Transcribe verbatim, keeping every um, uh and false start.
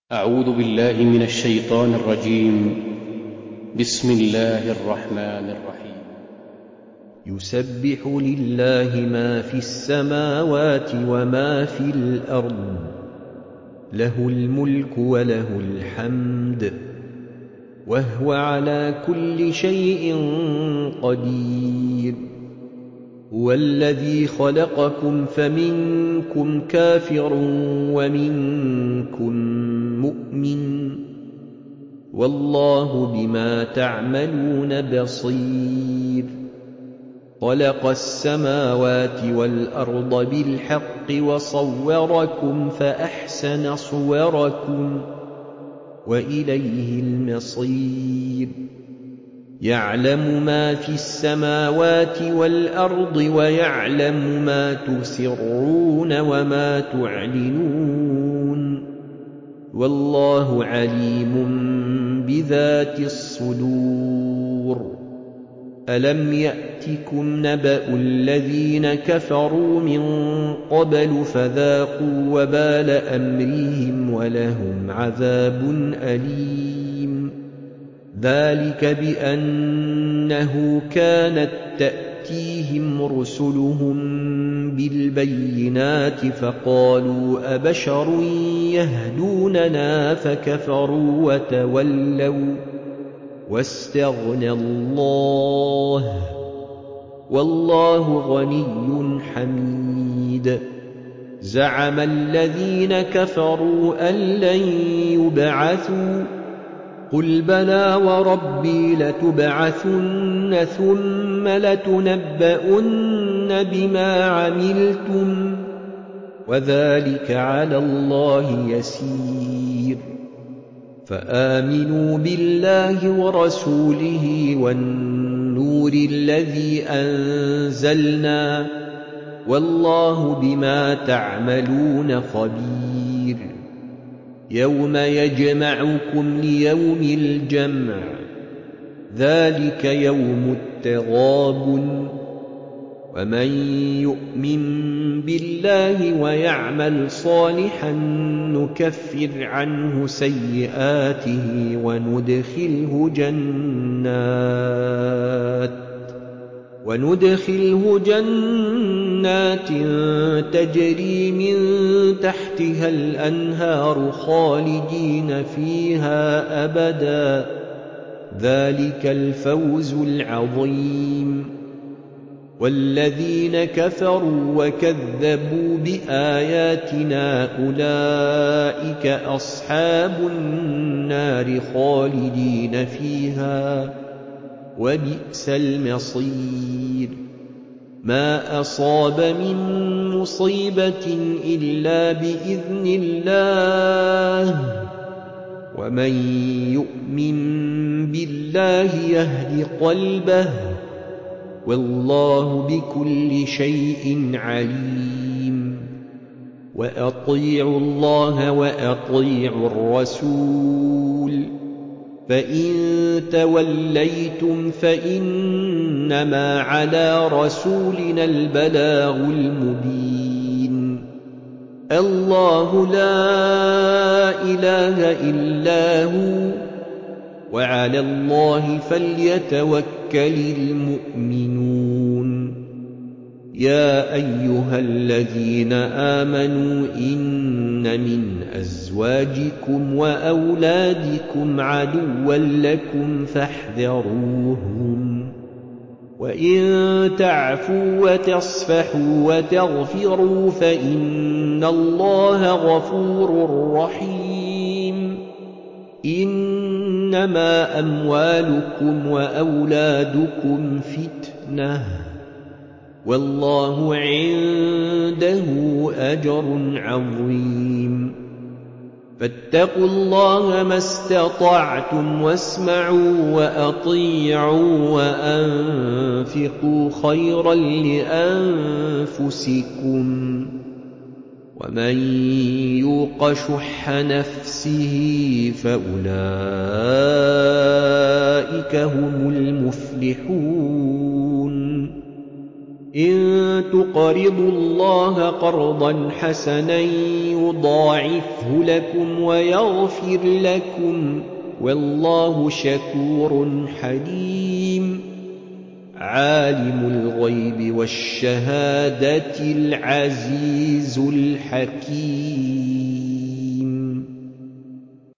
أعوذ بالله من الشيطان الرجيم. بسم الله الرحمن الرحيم. يسبح لله ما في السماوات وما في الأرض، له الملك وله الحمد، وهو على كل شيء قدير. هو الذي خلقكم فمنكم كافر ومنكم مؤمن، والله بما تعملون بصير. خلق السماوات والأرض بالحق وصوركم فأحسن صوركم وإليه المصير. يعلم ما في السماوات والأرض ويعلم ما تسرون وما تعلنون، والله عليم بذات الصدور. ألم يأتكم نبأ الذين كفروا من قبل فذاقوا وبال أمرهم ولهم عذاب أليم. ذلك بأنه كانت تأتيهم رسلهم بالبينات فقالوا أبشر يهدوننا فكفروا وتولوا واستغنى الله، والله غني حميد. زعم الذين كفروا أن لن يبعثوا، قل بلى وربي لتبعثن ثم لتنبؤن بما عملتم، وذلك على الله يسير. فآمنوا بالله ورسوله والنور الذي أنزلنا، والله بما تعملون خبير. يوم يجمعكم ليوم الجمع، ذلك يوم التغابن. ومن يؤمن بالله ويعمل صالحا نكفر عنه سيئاته وندخله جنات وندخله جنات تجري من تحتها الأنهار خالدين فيها أبدا، ذلك الفوز العظيم. والذين كفروا وكذبوا بآياتنا أولئك أصحاب النار خالدين فيها، وبئس المصير. ما أصاب من مصيبة إلا بإذن الله، ومن يؤمن بالله يهد قلبه، والله بكل شيء عليم. وأطيعوا الله وأطيعوا الرسول، فإن توليتم فإنما على رسولنا البلاغ المبين. الله لا إله إلا هو، وعلى الله فليتوكل المؤمنون. يا أيها الذين آمنوا إن من أزواجكم وأولادكم عدوا لكم فاحذروهم، وإن تعفوا وتصفحوا وتغفروا فإن الله غفور رحيم. إنما أموالكم وأولادكم فتنة، والله عنده أجر عظيم. فاتقوا الله ما استطعتم واسمعوا وأطيعوا وأنفقوا خيرا لأنفسكم، ومن يوق شح نفسه فأولئك هم المفلحون. إن تقرضوا الله قرضا حسنا يضاعفه لكم ويغفر لكم والله شكور حليم عالم الغيب والشهادة العزيز الحكيم